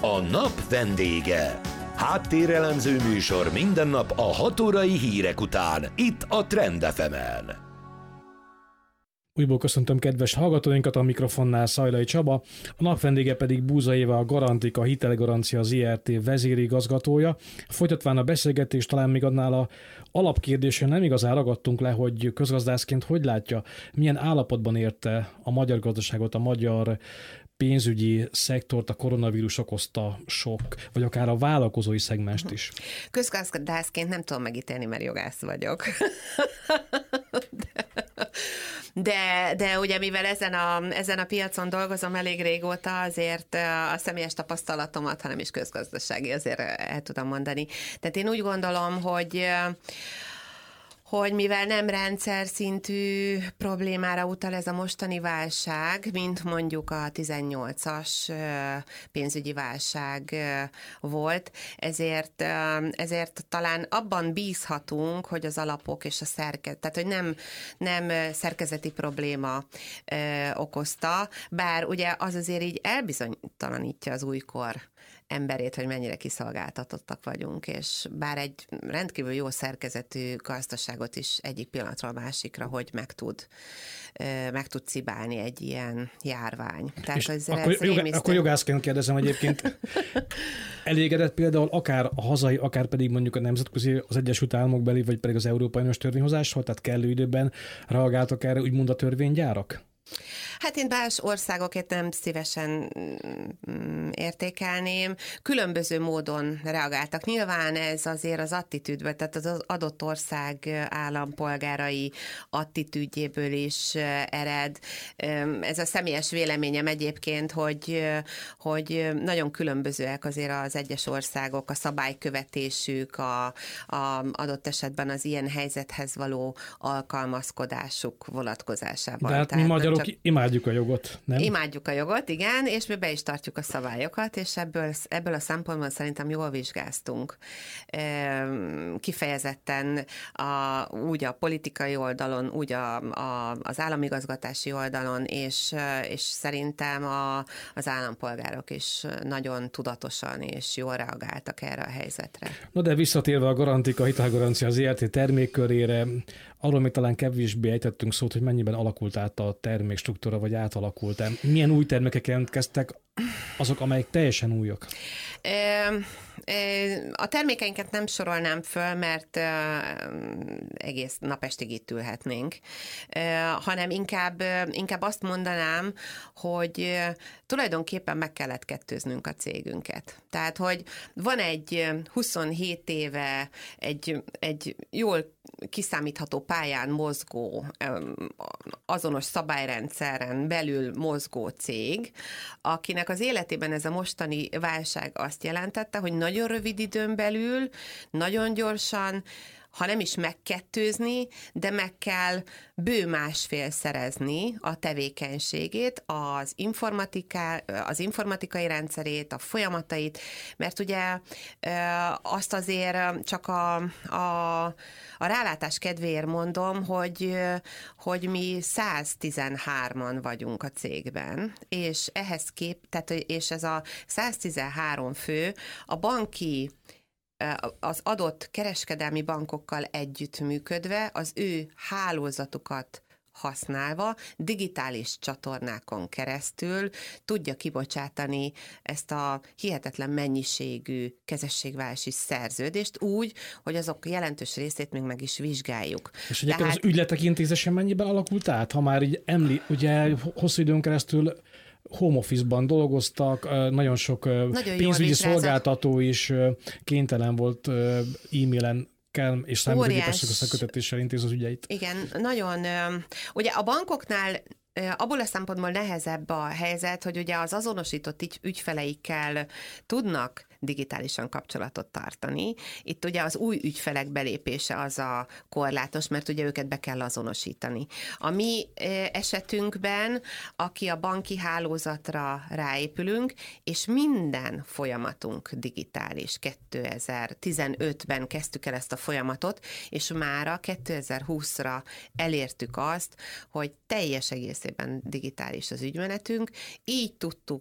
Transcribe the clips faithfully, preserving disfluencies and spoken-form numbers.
A nap vendége. Háttérelemző műsor minden nap a hat órai hírek után, itt a Trend ef emen. Újból köszöntöm kedves hallgatóinkat, a mikrofonnál Szajlai Csaba, a nap vendége pedig Búza Éva, a Garantika Hitelgarancia Zé Er Té vezérigazgatója. Folytatván a beszélgetést, talán még annál a alapkérdésen nem igazán ragadtunk le, hogy közgazdászként hogy látja, milyen állapotban érte a magyar gazdaságot, a magyar pénzügyi szektort a koronavírus okozta sok, vagy akár a vállalkozói szegmest is. Közgazdászként nem tudom megítélni, mert jogász vagyok. De, de ugye mivel ezen a, ezen a piacon dolgozom elég régóta, azért a személyes tapasztalatomat, hanem is közgazdasági, azért el tudom mondani. Tehát én úgy gondolom, hogy hogy mivel nem rendszer szintű problémára utal ez a mostani válság, mint mondjuk a tizennyolcas pénzügyi válság volt, ezért, ezért talán abban bízhatunk, hogy az alapok és a szerkezet, tehát hogy nem, nem szerkezeti probléma okozta, bár ugye az azért így elbizonytalanítja az újkor emberét, hogy mennyire kiszolgáltatottak vagyunk, és bár egy rendkívül jó szerkezetű gazdaságot is egyik pillanatról a másikra, hogy meg tud, meg tud cibálni egy ilyen járvány. Tehát ez akkor, jogá, akkor jogászként kérdezem egyébként, elégedett például akár a hazai, akár pedig mondjuk a nemzetközi, az Egyesült Államok beli, vagy pedig az Európai Uniós törvényhozásról, tehát kellő időben reagáltak erre úgymond a törvénygyárak? Hát én más országokért nem szívesen értékelném. Különböző módon reagáltak. Nyilván ez azért az attitűdből, tehát az adott ország állampolgárai attitűdjéből is ered. Ez a személyes véleményem egyébként, hogy, hogy nagyon különbözőek azért az egyes országok, a szabálykövetésük, a, a adott esetben az ilyen helyzethez való alkalmazkodásuk vonatkozásában. De hát tehát mi magyarok csak... imádjuk a jogot, nem? Imádjuk a jogot, igen, és mi be is tartjuk a szabályokat, és ebből, ebből a szempontból szerintem jól vizsgáztunk. Kifejezetten a, úgy a politikai oldalon, úgy a, a, az államigazgatási oldalon, és, és szerintem a, az állampolgárok is nagyon tudatosan és jól reagáltak erre a helyzetre. No de visszatérve a Garantika Hitelgarancia Zé Er Té termékkörére, arról még talán kevésbé ejtettünk szót, hogy mennyiben alakult át a termékstruktúra, vagy átalakult-e. Milyen új termékek jelentkeztek, azok, amelyek teljesen újak? A termékeinket nem sorolnám föl, mert egész napestig itt ülhetnénk, hanem inkább, inkább azt mondanám, hogy tulajdonképpen meg kellett kettőznünk a cégünket. Tehát, hogy van egy huszonhét éve egy, egy jól kiszámítható pályán mozgó, azonos szabályrendszeren belül mozgó cég, akinek az életében ez a mostani válság azt jelentette, hogy nagyon rövid időn belül, nagyon gyorsan, ha nem is megkettőzni, de meg kell bő másfél szerezni a tevékenységét, az, informatiká, az informatikai rendszerét, a folyamatait, mert ugye azt azért csak a, a, a rálátás kedvéért mondom, hogy, hogy mi száztizenhárman vagyunk a cégben, és ehhez kép, tehát, és ez a száztizenhárom fő a banki az adott kereskedelmi bankokkal együttműködve, az ő hálózatukat használva, digitális csatornákon keresztül tudja kibocsátani ezt a hihetetlen mennyiségű kezességvállalási szerződést úgy, hogy azok jelentős részét még meg is vizsgáljuk. És egyébként Tehát... az ügyletek intézése mennyiben alakult át? Ha már így emli, ugye hosszú időn keresztül home office-ban dolgoztak, nagyon sok nagyon pénzügyi szolgáltató is kénytelen volt e-mailen kell és számítógépes összekötetéssel intéz az ügyeit. Igen, nagyon. Ugye a bankoknál abból a szempontból nehezebb a helyzet, hogy ugye az azonosított ügyfeleikkel tudnak digitálisan kapcsolatot tartani. Itt ugye az új ügyfelek belépése az a korlátos, mert ugye őket be kell azonosítani. A mi esetünkben, aki a banki hálózatra ráépülünk, és minden folyamatunk digitális. kétezer-tizenötben kezdtük el ezt a folyamatot, és mára kétezer-húszra elértük azt, hogy teljes egészében digitális az ügymenetünk, így tudtuk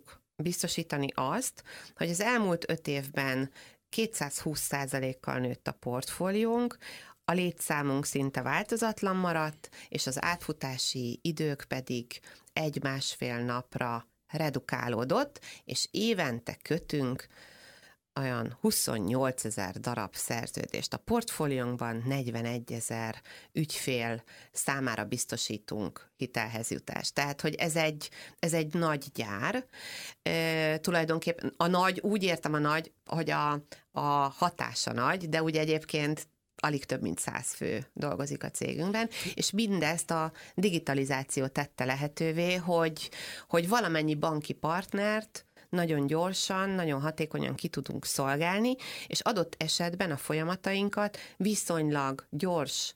biztosítani azt, hogy az elmúlt öt évben kétszázhúsz százalékkal nőtt a portfóliónk, a létszámunk szinte változatlan maradt, és az átfutási idők pedig egy-másfél napra redukálódott, és évente kötünk olyan huszonnyolcezer darab szerződést. A portfóliónkban negyvenegyezer ügyfél számára biztosítunk hitelhez jutást. Tehát, hogy ez egy, ez egy nagy gyár. E, tulajdonképpen a nagy, úgy értem a nagy, hogy a, a hatása nagy, de ugye egyébként alig több mint száz fő dolgozik a cégünkben, és mindezt a digitalizáció tette lehetővé, hogy, hogy valamennyi banki partnert nagyon gyorsan, nagyon hatékonyan ki tudunk szolgálni, és adott esetben a folyamatainkat viszonylag gyors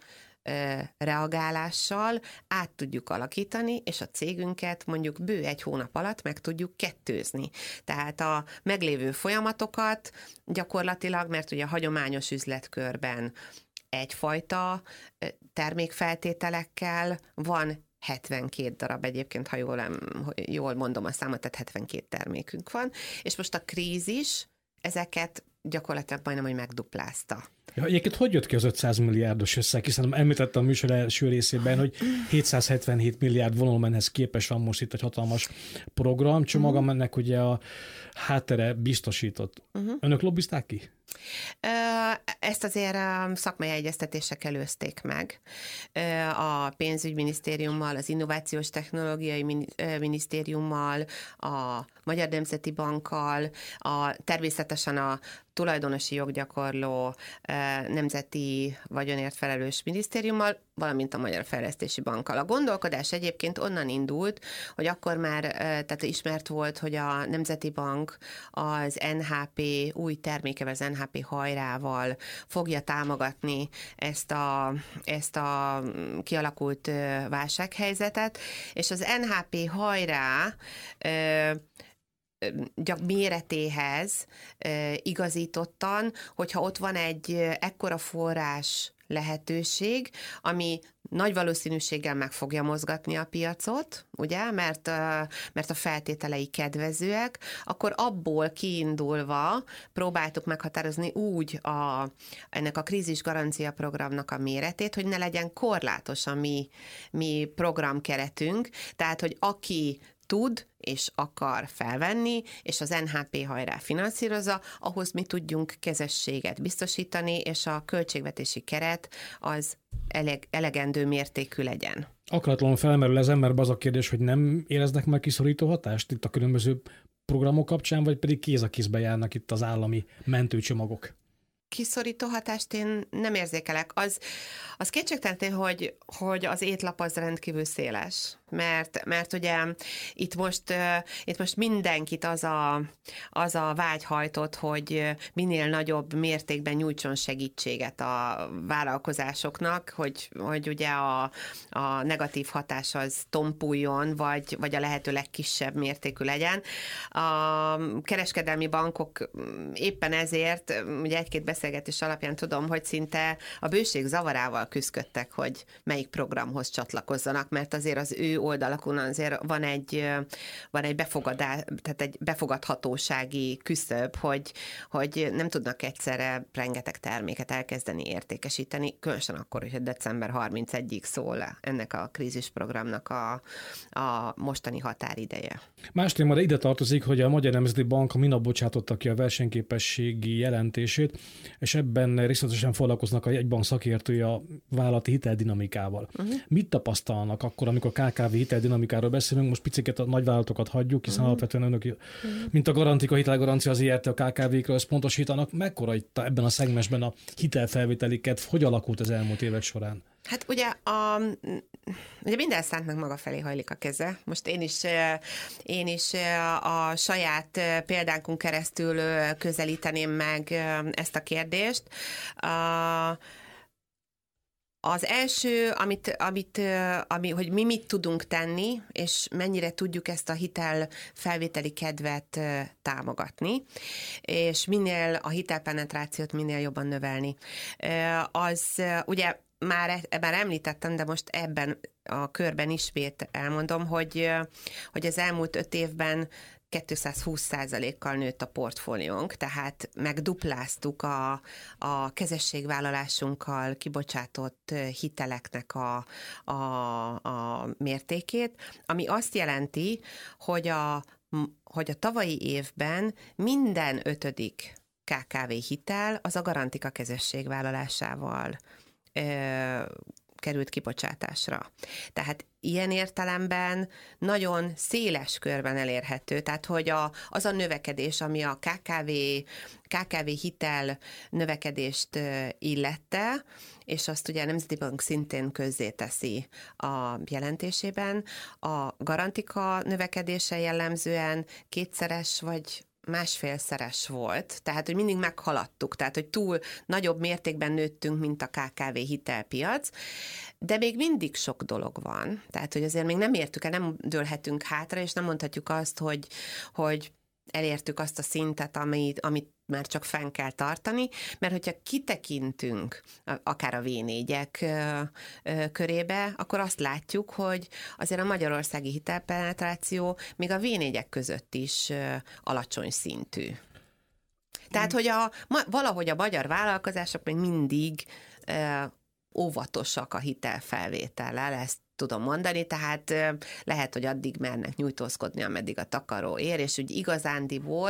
reagálással át tudjuk alakítani, és a cégünket mondjuk bő egy hónap alatt meg tudjuk kettőzni. Tehát a meglévő folyamatokat gyakorlatilag, mert ugye a hagyományos üzletkörben egyfajta termékfeltételekkel van hetvenkét darab egyébként, ha jól, jól mondom a számot, tehát hetvenkét termékünk van, és most a krízis ezeket gyakorlatilag majdnem, hogy megduplázta. Ja, egyébként hogy jött ki az ötszáz milliárdos összeg, hiszen említettem a műsor első részében, hogy hétszázhetvenhét milliárd volumenhez képes van most itt egy hatalmas programcsomag, uh-huh. amennek ugye a háttere biztosított. Uh-huh. Önök lobbizták ki? Ezt azért szakmai egyeztetések előzték meg. A pénzügyminisztériummal, az innovációs technológiai minisztériummal, a Magyar Nemzeti Bankkal, a, természetesen a tulajdonosi joggyakorló nemzeti vagyonért felelős minisztériummal, valamint a Magyar Fejlesztési Bankkal. A gondolkodás egyébként onnan indult, hogy akkor már tehát ismert volt, hogy a Nemzeti Bank az en há pé új termékevel, az en há pé hajrával fogja támogatni ezt a, ezt a kialakult válsághelyzetet, és az en há pé hajrá gyak méretéhez e, igazítottan, hogyha ott van egy ekkora forrás lehetőség, ami nagy valószínűséggel meg fogja mozgatni a piacot, ugye, mert, mert a feltételei kedvezőek, akkor abból kiindulva próbáltuk meghatározni úgy a, ennek a krízis garancia programnak a méretét, hogy ne legyen korlátos a mi, mi programkeretünk, tehát, hogy aki tud és akar felvenni, és az en há pé hajrá finanszírozza, ahhoz mi tudjunk kezességet biztosítani, és a költségvetési keret az eleg, elegendő mértékű legyen. Akaratlanul felmerül ezen, mert az a kérdés, hogy nem éreznek meg kiszorító hatást itt a különböző programok kapcsán, vagy pedig kéz a kézbe járnak itt az állami mentőcsomagok? Kiszorító hatást én nem érzékelek. Az, az kétségtelen, hogy, hogy az étlap az rendkívül széles, mert, mert ugye itt most, itt most mindenkit az a, az a vágy hajtott, hogy minél nagyobb mértékben nyújtson segítséget a vállalkozásoknak, hogy, hogy ugye a, a negatív hatás az tompuljon, vagy, vagy a lehető legkisebb mértékű legyen. A kereskedelmi bankok éppen ezért, ugye egy-két beszélgetés alapján tudom, hogy szinte a bőség zavarával küzdöttek, hogy melyik programhoz csatlakozzanak, mert azért az ő oldalakon azért van egy, van egy, befogadá, tehát egy befogadhatósági küszöb, hogy, hogy nem tudnak egyszerre rengeteg terméket elkezdeni értékesíteni, különösen akkor, hogy december harmincegyedikéig szól ennek a krízisprogramnak a, a mostani határideje. Más témára ide tartozik, hogy a Magyar Nemzeti Bank a minap bocsátotta ki a versenyképességi jelentését, és ebben részletesen foglalkoznak a jegybank szakértői a vállalati hiteldinamikával. Uh-huh. Mit tapasztalnak akkor, amikor ká ká vé hiteldinamikáról beszélünk? Most piciket a nagyvállalatokat hagyjuk, hiszen uh-huh. alapvetően önök, uh-huh. mint a Garantika, a hitelgarancia, az i er té, a ká ká vékről összpontosítanak. Mekkora itt ebben a szegmensben a hitelfelvételiket? Hogy alakult az elmúlt évek során? Hát ugye, a, ugye minden szántnak maga felé hajlik a keze. Most én is, én is a saját példánkon keresztül közelíteném meg ezt a kérdést. Az első, amit, amit, ami, hogy mi mit tudunk tenni, és mennyire tudjuk ezt a hitelfelvételi kedvet támogatni, és minél a hitelpenetrációt minél jobban növelni. Az ugye Már, már említettem, de most ebben a körben ismét elmondom, hogy, hogy az elmúlt öt évben kétszázhúsz százalékkal nőtt a portfóliónk, tehát megdupláztuk a, a kezességvállalásunkkal kibocsátott hiteleknek a, a, a mértékét, ami azt jelenti, hogy a, hogy a tavalyi évben minden ötödik ká ká vé hitel az a Garantika kezességvállalásával ö, került kibocsátásra. Tehát ilyen értelemben nagyon széles körben elérhető, tehát hogy a, az a növekedés, ami a ká ká vé, ká ká vé hitel növekedést illette, és azt ugye a Nemzeti Bank szintén közzéteszi a jelentésében, a Garantika növekedése jellemzően kétszeres vagy másfélszeres volt, tehát, hogy mindig meghaladtuk, tehát, hogy túl nagyobb mértékben nőttünk, mint a ká ká vé hitelpiac, de még mindig sok dolog van, tehát, hogy azért még nem értük el, nem dőlhetünk hátra, és nem mondhatjuk azt, hogy, hogy elértük azt a szintet, amit, amit már csak fenn kell tartani, mert hogyha kitekintünk akár a vé négyek körébe, akkor azt látjuk, hogy azért a magyarországi hitelpenetráció még a vé négyek között is alacsony szintű. Tehát, hogy a, valahogy a magyar vállalkozások még mindig óvatosak a hitelfelvétellel, ezt tudom mondani, tehát lehet, hogy addig mernek nyújtózkodni, ameddig a takaró ér, és úgy igazándiból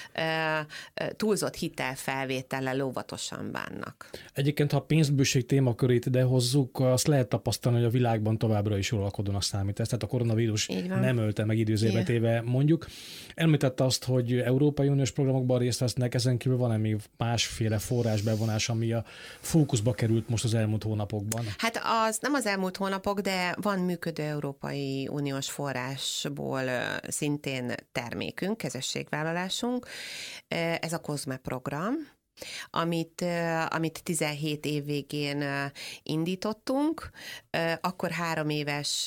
túlzott hitelfelvétellel óvatosan bánnak. Egyébként, ha a pénzbőség témakörét ide hozzuk, azt lehet tapasztalni, hogy a világban továbbra is uralkodon a számítás. Tehát a koronavírus nem ölte meg időzébe téve, mondjuk. Említette azt, hogy Európai Uniós programokban részt vesznek, ezen kívül van-e még másféle forrásbevonás, ami a fókuszba került most az elmúlt hónapokban? Hát az nem az elmúlt hónapok, de van működő Európai Uniós forrásból szintén termékünk, kezességvállalásunk. Ez a COSME program, amit, amit tizenhét év végén indítottunk, akkor három éves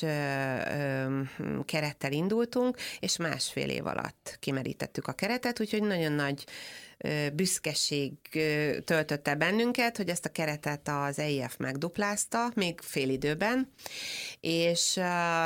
kerettel indultunk, és másfél év alatt kimerítettük a keretet, úgyhogy nagyon nagy büszkeség töltötte bennünket, hogy ezt a keretet az é i ef megduplázta, még fél időben, és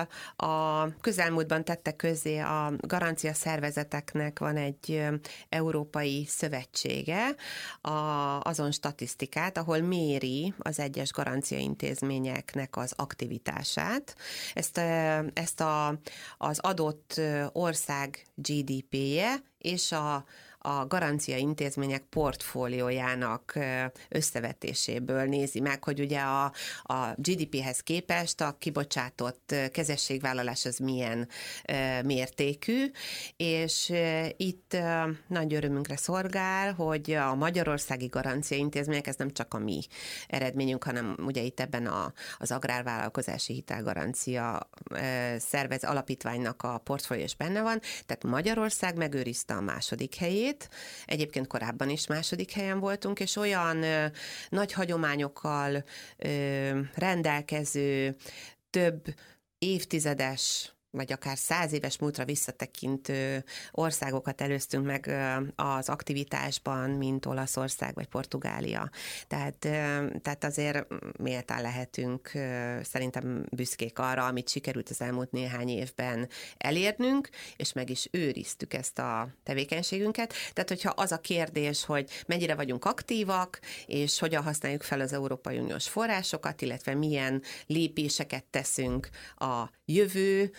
a közelmúltban tette közzé a garancia szervezeteknek van egy európai szövetsége, a, azon statisztikát, ahol méri az egyes garancia intézményeknek az aktivitását. Ezt, ezt a, az adott ország gé dé pé-je és a a garancia intézmények portfóliójának összevetéséből nézi meg, hogy ugye a, a gé dé pé-hez képest a kibocsátott kezességvállalás az milyen mértékű, és itt nagy örömünkre szolgál, hogy a magyarországi garancia intézmények, ez nem csak a mi eredményünk, hanem ugye itt ebben a, az agrárvállalkozási hitelgarancia szervez alapítványnak a portfólió is benne van, tehát Magyarország megőrizte a második helyét. Egyébként korábban is második helyen voltunk, és olyan ö, nagy hagyományokkal ö, rendelkező, több évtizedes vagy akár száz éves múltra visszatekintő országokat előztünk meg az aktivitásban, mint Olaszország vagy Portugália. Tehát, tehát azért méltán lehetünk szerintem büszkék arra, amit sikerült az elmúlt néhány évben elérnünk, és meg is őriztük ezt a tevékenységünket. Tehát, hogyha az a kérdés, hogy mennyire vagyunk aktívak, és hogyan használjuk fel az Európai Uniós forrásokat, illetve milyen lépéseket teszünk a jövő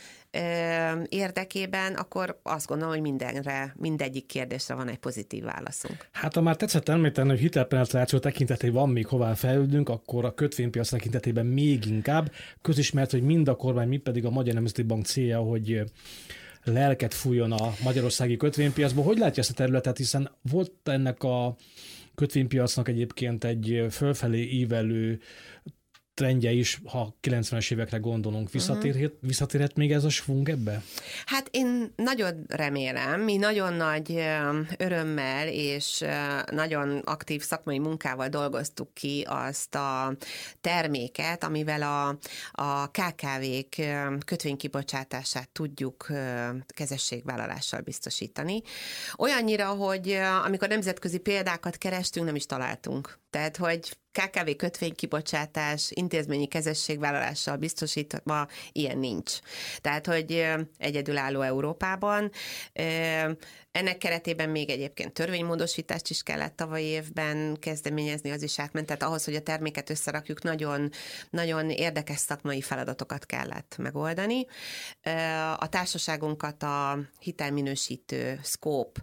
érdekében, akkor azt gondolom, hogy mindenre, mindegyik kérdésre van egy pozitív válaszunk. Hát ha már tetszett említeni, hogy hitelpenetráció tekintetében van még hová fejlődnünk, akkor a kötvénypiac tekintetében még inkább. Közismert, hogy mind a kormány, mind pedig a Magyar Nemzeti Bank célja, hogy lelket fújjon a magyarországi kötvénypiacból. Hogy látja ezt a területet, hiszen volt ennek a kötvénypiacnak egyébként egy fölfelé ívelő trendje is, ha kilencvenes évekre gondolunk, visszatérhet, visszatérhet még ez a svung ebbe? Hát én nagyon remélem, mi nagyon nagy örömmel és nagyon aktív szakmai munkával dolgoztuk ki azt a terméket, amivel a, a ká ká vék kötvénykibocsátását tudjuk kezességvállalással biztosítani. Olyannyira, hogy amikor nemzetközi példákat kerestünk, nem is találtunk. Tehát, hogy ká ká vé kötvénykibocsátás intézményi kezességvállalással biztosítva ilyen nincs. Tehát, hogy egyedülálló Európában. Ennek keretében még egyébként törvénymódosítást is kellett tavalyi évben kezdeményezni, az is átment. Tehát ahhoz, hogy a terméket összerakjuk, nagyon, nagyon érdekes szakmai feladatokat kellett megoldani. A társaságunkat a hitelminősítő Scope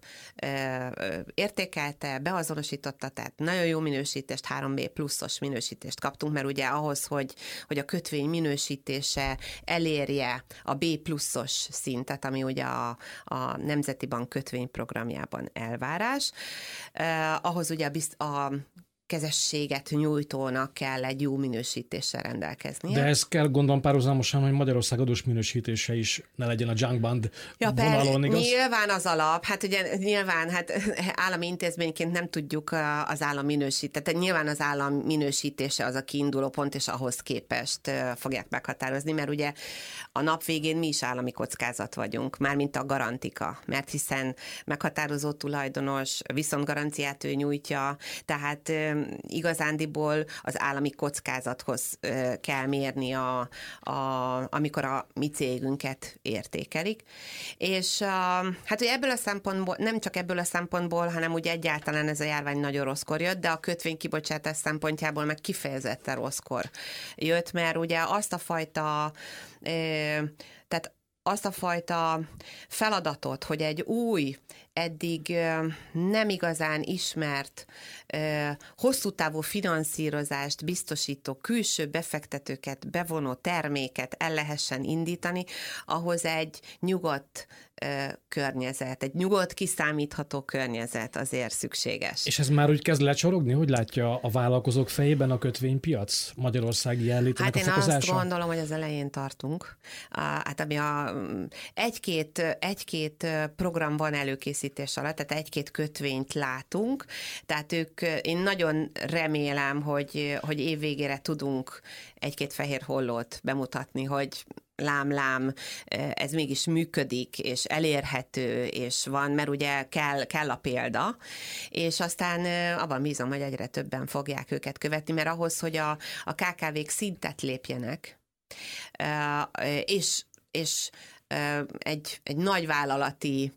értékelte, beazonosította, tehát nagyon jó minősítést, három bé pluszos minősítést kaptunk, mert ugye ahhoz, hogy, hogy a kötvény minősítése elérje a B pluszos szintet, ami ugye a, a Nemzeti Bank kötvényprogramjában elvárás, eh, ahhoz ugye a, bizt, a kezességet nyújtónak kell egy jó minősítéssel rendelkeznie. De ez kell gondolom párhuzamosan, hogy Magyarország adós minősítése is ne legyen a junk bond ja, vonalon, igaz? Nyilván az alap, hát ugye nyilván hát állami intézményként nem tudjuk az állam minősítést, tehát nyilván az állam minősítése az a kiinduló pont, és ahhoz képest fogják meghatározni, mert ugye a nap végén mi is állami kockázat vagyunk, mármint a Garantika, mert hiszen meghatározó tulajdonos, viszontgaranciát ő nyújtja, tehát igazándiból az állami kockázathoz kell mérni, a, a, amikor a mi cégünket értékelik. És a, hát ugye ebből a szempontból, nem csak ebből a szempontból, hanem ugye egyáltalán ez a járvány nagyon rosszkor jött, de a kötvénykibocsátás szempontjából meg kifejezetten rosszkor jött, mert ugye azt a fajta, tehát azt a fajta feladatot, hogy egy új, eddig nem igazán ismert, hosszú távú finanszírozást biztosító külső befektetőket bevonó terméket el lehessen indítani, ahhoz egy nyugodt környezet, egy nyugodt, kiszámítható környezet azért szükséges. És ez már úgy kezd lecsorogni? Hogy látja a vállalkozók fejében a kötvénypiac magyarországi jelenlétének hát a fokozása? Hát én azt gondolom, hogy az elején tartunk. Hát ami a egy-két, egy-két program van előkészítés alatt, tehát egy-két kötvényt látunk, tehát ők, én nagyon remélem, hogy, hogy év végére tudunk egy-két fehér hollót bemutatni, hogy lám-lám, ez mégis működik, és elérhető, és van, mert ugye kell, kell a példa, és aztán abban bízom, hogy egyre többen fogják őket követni, mert ahhoz, hogy a, a ká ká vék szintet lépjenek, és, és egy, egy nagyvállalati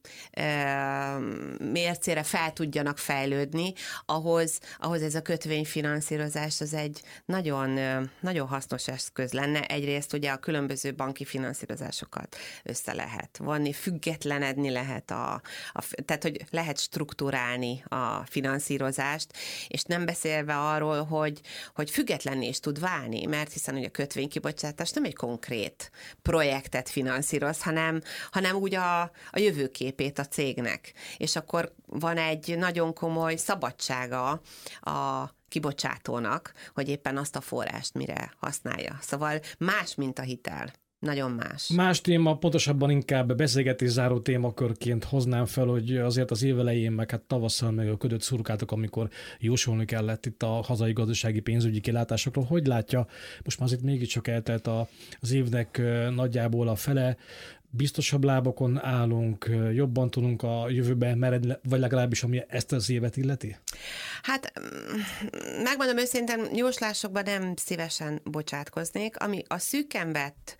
mércére fel tudjanak fejlődni, ahhoz, ahhoz ez a kötvényfinanszírozás az egy nagyon, nagyon hasznos eszköz lenne. Egyrészt ugye a különböző banki finanszírozásokat össze lehet vonni, függetlenedni lehet, a, a, tehát hogy lehet strukturálni a finanszírozást, és nem beszélve arról, hogy, hogy függetlenné is tud válni, mert hiszen ugye a kötvénykibocsátás nem egy konkrét projektet finanszíroz, hanem, hanem úgy a, a jövőképét a cégnek. És akkor van egy nagyon komoly szabadsága a kibocsátónak, hogy éppen azt a forrást mire használja. Szóval más, mint a hitel. Nagyon más. Más téma, pontosabban inkább beszélgetés záró témakörként hoznám fel, hogy azért az év elején, meg hát tavasszal meg a ködöt szurkáltak, amikor jósolni kellett itt a hazai gazdasági pénzügyi kilátásokról. Hogy látja, most már azért mégiscsak eltelt az évnek nagyjából a fele, biztosabb lábokon állunk, jobban tudunk a jövőben meredni, vagy legalábbis ami ezt az évet illeti? Hát megmondom őszintén, jóslásokban nem szívesen bocsátkoznék, ami a szűken vett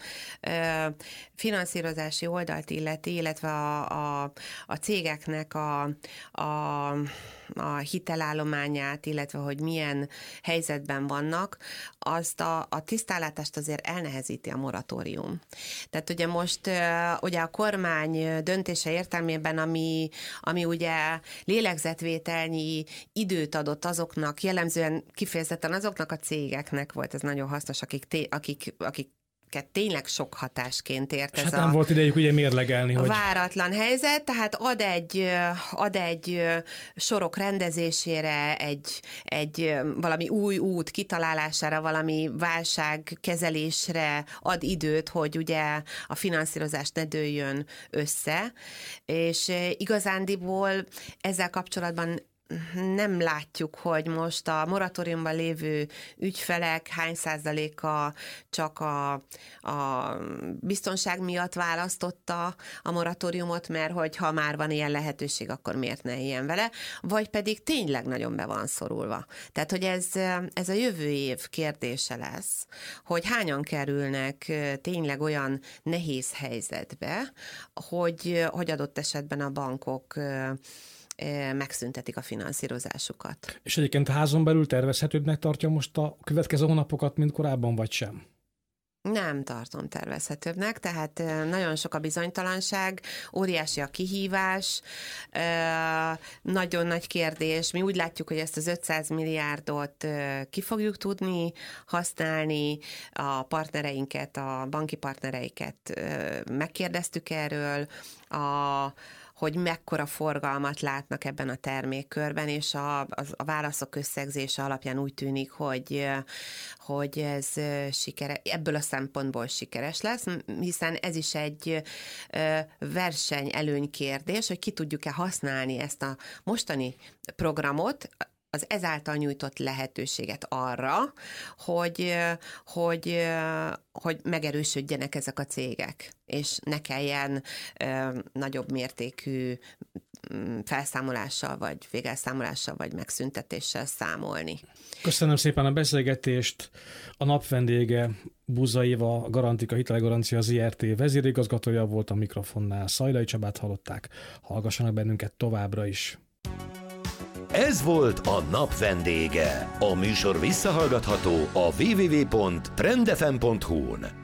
finanszírozási oldalt illeti, illetve a, a, a cégeknek a, a, a hitelállományát, illetve hogy milyen helyzetben vannak, azt a, a tisztállátást azért elnehezíti a moratórium. Tehát ugye most ugye a kormány döntése értelmében, ami, ami ugye lélegzetvételnyi időt adott azoknak, jellemzően kifejezetten azoknak a cégeknek volt ez nagyon hasznos, akik, té- akik, akik tényleg sok hatásként ért ez hát a nem volt idejük ugye mérlegelni, hogy váratlan helyzet, tehát ad egy, ad egy sorok rendezésére, egy, egy valami új út kitalálására, valami válságkezelésre ad időt, hogy ugye a finanszírozás ne dőljön össze, és igazándiból ezzel kapcsolatban nem látjuk, hogy most a moratóriumban lévő ügyfelek hány százaléka csak a, a biztonság miatt választotta a moratóriumot, mert hogy ha már van ilyen lehetőség, akkor miért ne éljen vele, vagy pedig tényleg nagyon be van szorulva. Tehát, hogy ez, ez a jövő év kérdése lesz, hogy hányan kerülnek tényleg olyan nehéz helyzetbe, hogy, hogy adott esetben a bankok megszüntetik a finanszírozásukat. És egyébként házon belül tervezhetőbbnek tartja most a következő hónapokat, mint korábban, vagy sem? Nem tartom tervezhetőbbnek, tehát nagyon sok a bizonytalanság, óriási a kihívás, nagyon nagy kérdés. Mi úgy látjuk, hogy ezt az ötszáz milliárdot ki fogjuk tudni használni, a partnereinket, a banki partnereiket megkérdeztük erről, a hogy mekkora forgalmat látnak ebben a termékkörben, és a, a, a válaszok összegzése alapján úgy tűnik, hogy, hogy ez sikere, ebből a szempontból sikeres lesz, hiszen ez is egy versenyelőny kérdés, hogy ki tudjuk-e használni ezt a mostani programot, az ezáltal nyújtott lehetőséget arra, hogy, hogy, hogy megerősödjenek ezek a cégek, és ne kelljen nagyobb mértékű felszámolással, vagy végelszámolással, vagy megszüntetéssel számolni. Köszönöm szépen a beszélgetést. A nap vendége Búzai Éva, a Garantika Hitelgarancia Zé Er Té vezérigazgatója volt, a mikrofonnál Szajlai Csabát hallották. Hallgassanak bennünket továbbra is. Ez volt a nap vendége. A műsor visszahallgatható a double-u double-u double-u pont trend f m pont hu-n.